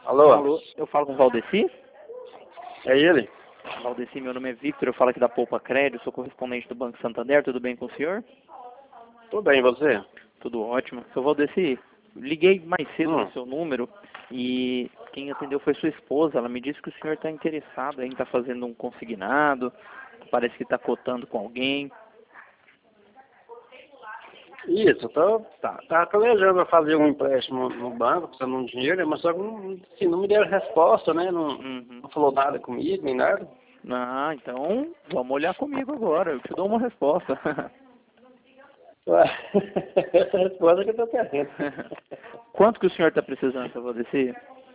Alô? Alô, eu falo com o Valdeci? É ele? Valdeci, meu nome é Victor, eu falo aqui da Poupa Crédito, sou correspondente do Banco Santander, tudo bem com o senhor? Tudo bem, e você? Tudo ótimo. Seu Valdeci, liguei mais cedo no Hum. seu número e quem atendeu foi sua esposa, ela me disse que o senhor está interessado em estar fazendo um consignado, parece que está cotando com alguém. Isso, tá planejando fazer um empréstimo no banco, precisando de um dinheiro, mas só que não me deram resposta, né? Não falou nada comigo, nem nada. Ah, então vamos olhar comigo agora, eu te dou uma resposta. Ué, essa resposta que eu tô querendo. Quanto que o senhor está precisando, seu Valdeci?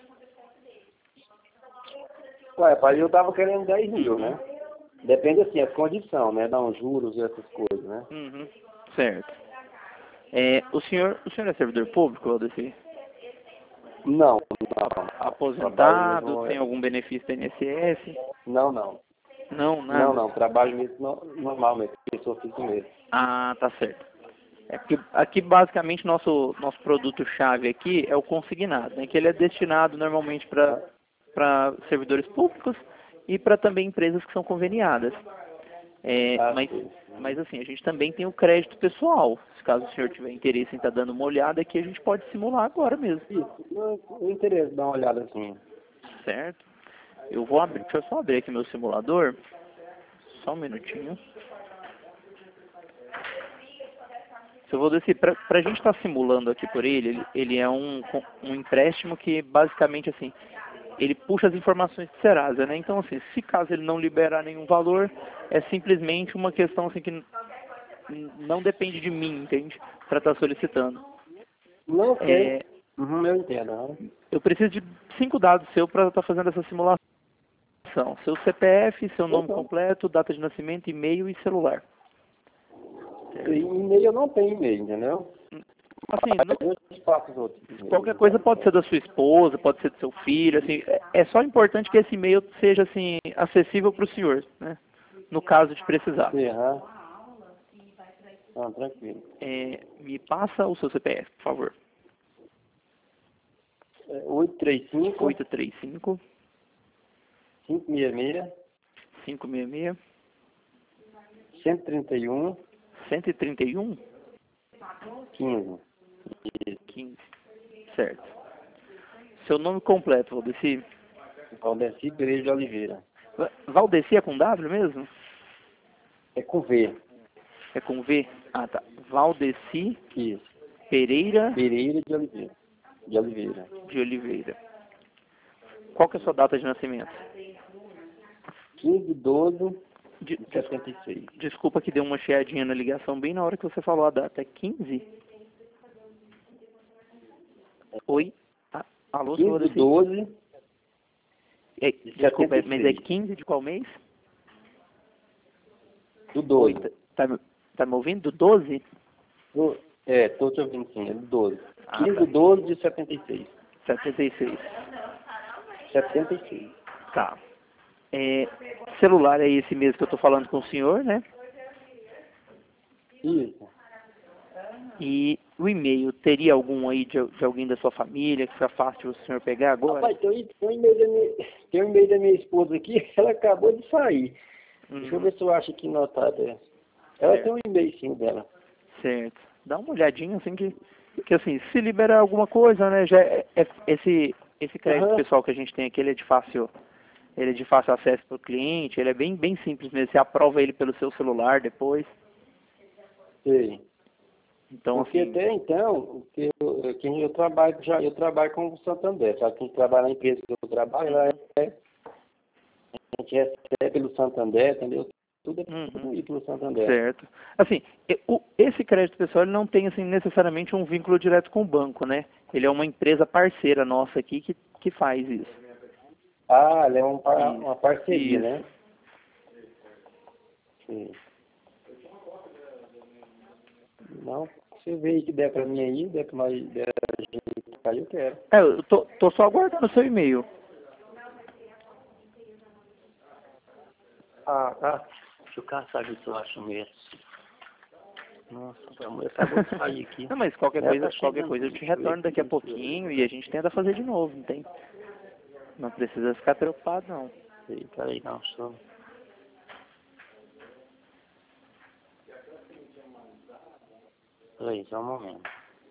Ué, pai, eu tava querendo 10 mil, né? Depende assim, as condições, né? Dar uns juros e essas coisas, né? Uhum. Certo. O senhor é servidor público, Valdeci? Não. Trabalho Aposentado, mesmo. tem algum benefício da INSS? Não. Não, nada. Trabalho mesmo normal mesmo, pessoa física mesmo. Ah, tá certo. É porque aqui basicamente nosso produto-chave aqui é o consignado, né? Que ele é destinado normalmente para servidores públicos e para também empresas que são conveniadas. Sim. Mas assim, a gente também tem o crédito pessoal. Se caso o senhor tiver interesse em estar dando uma olhada aqui, a gente pode simular agora mesmo. Isso, não interessa dar uma olhada assim. Certo? Eu vou abrir, deixa eu só abrir aqui meu simulador. Só um minutinho. Se eu vou descer, para a gente estar simulando aqui por ele é um empréstimo que basicamente assim, ele puxa as informações de Serasa, né? Então assim, se caso ele não liberar nenhum valor, é simplesmente uma questão assim que não depende de mim, entende? Para estar solicitando. Não sei. É, Eu entendo. Né? eu preciso de 5 dados seu para estar fazendo essa simulação. Seu CPF, seu nome Então, completo, data de nascimento, e-mail e celular. e-mail eu não tenho e-mail, entendeu? Assim, Eu te passo os outros e-mails. qualquer coisa pode ser da sua esposa, pode ser do seu filho, assim, é só importante que esse e-mail seja assim acessível para o senhor, né? No caso de precisar. Sim, tranquilo. Me passa o seu CPF, por favor. 835 835 566 566 131 131 15. 15. Certo. Seu nome completo, Valdeci? Valdeci Pereira de Oliveira. Valdeci é com W mesmo? É com V. É com V? Ah, tá. Valdeci Isso. Pereira Pereira de Oliveira. De Oliveira. de Oliveira. Qual que é a sua data de nascimento? 15/12 De, de 76. desculpa que deu uma chiadinha na ligação bem na hora que você falou a data. É 15? Oi? Alô, senhor? 15/12 Desculpa, mas é 76. 15 de qual mês? Do 12. Tá me ouvindo? Do 12? Tô te ouvindo sim, é do 12. Ah, 15/12 de 76. 76. 76. Tá. Celular é esse mesmo que eu tô falando com o senhor, né? Isso. E o e-mail, teria algum aí de alguém da sua família que seja fácil o senhor pegar agora? Rapaz, tem um e-mail da minha esposa aqui, ela acabou de sair. Deixa eu ver se eu acho aqui notado. Ela tem um e-mail sim dela. Certo. Dá uma olhadinha assim que assim, se liberar alguma coisa, né? Já esse crédito pessoal que a gente tem aqui, ele é de fácil acesso para o cliente, ele é bem simples mesmo. Você aprova ele pelo seu celular depois. Sei. Então, Porque assim, até então, eu trabalho com o Santander, sabe? Quem trabalha na empresa que eu trabalho, a gente recebe pelo Santander, entendeu? Tudo é pelo Santander. certo. Assim, esse crédito pessoal ele não tem assim necessariamente um vínculo direto com o banco, né? Ele é uma empresa parceira nossa aqui que faz isso. Ah, ela é uma parceria, Isso. né? Sim. Não, você vê aí que der pra mim aí, der pra mais der gente aí, eu quero. Eu tô só aguardando o seu e-mail. Tá. Deixa eu caçar aqui se eu acho mesmo. Nossa, a mulher acabou de sair aqui. Não, mas qualquer Ela coisa, tá chegando. eu te retorno daqui a pouquinho e a gente tenta fazer de novo, não tem? Não precisa ficar preocupado, não. Fica aí, não, só. Peraí, só um momento.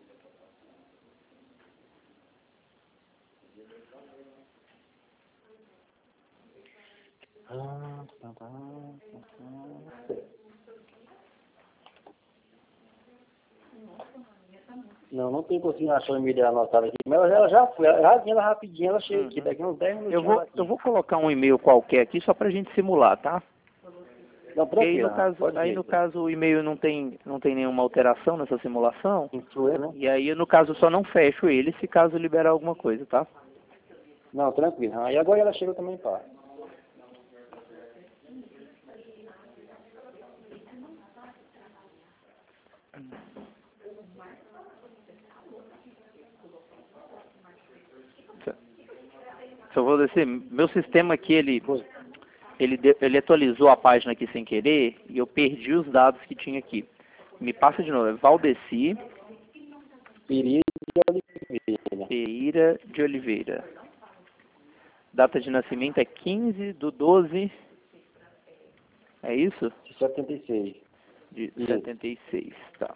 Não, não tem conseguindo achar o e-mail dela anotado aqui, mas ela já foi, ela rapidinho, ela chega aqui, daqui uns 10 minutos. Eu vou colocar um e-mail qualquer aqui só pra gente simular, tá? Não, Aí tranquilo, no caso o e-mail não tem nenhuma alteração nessa simulação. Influir, né? E aí no caso eu só não fecho ele se caso liberar alguma coisa, tá? Não, tranquilo. E agora ela chega também, pá. Só vou descer. Meu sistema aqui, ele atualizou a página aqui sem querer e eu perdi os dados que tinha aqui. Me passa de novo. É Valdeci Pereira de Oliveira. Data de nascimento é 15/12. É isso? De 76. De 76, tá.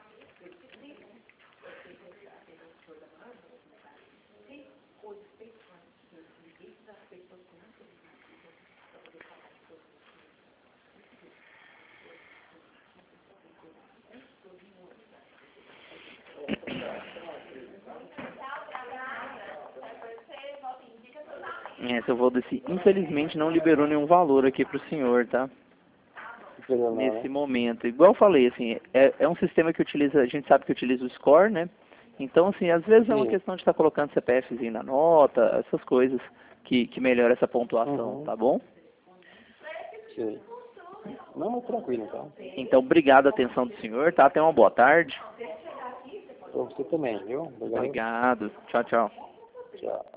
Seu Valdeci, infelizmente não liberou nenhum valor aqui pro senhor, tá? Nesse momento. Igual eu falei, assim, é um sistema que utiliza, a gente sabe que utiliza o score, né? Então, assim, às vezes é uma questão de estar colocando CPFzinho na nota, essas coisas que melhoram essa pontuação, tá bom? Sim. Não, mas tranquilo, então. Então, obrigado a atenção do senhor, tá? Tenha uma boa tarde. Pra você também, viu? Obrigado. Tchau, tchau. Tchau.